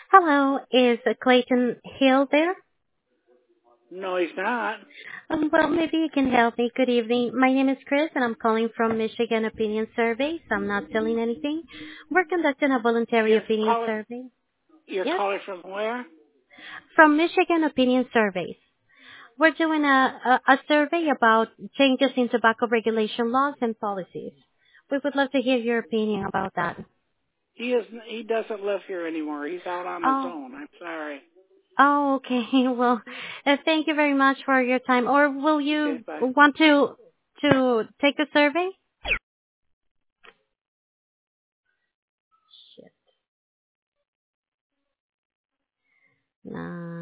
Hello, is Clayton Hill there? No, he's not. Well, maybe you can help me. Good evening. My name is Chris, and I'm calling from Michigan Opinion Surveys. I'm not selling anything. We're conducting a voluntary You're opinion calling. survey. You're Yes, calling from where? from Michigan Opinion Surveys. We're doing a survey about changes in tobacco regulation laws and policies. We would love to hear your opinion about that. He is. He doesn't live here anymore. He's out on his Oh, own. I'm sorry. oh, okay. Well, thank you very much for your time. Or will Okay, you bye. want to take the survey? Shit. Nah.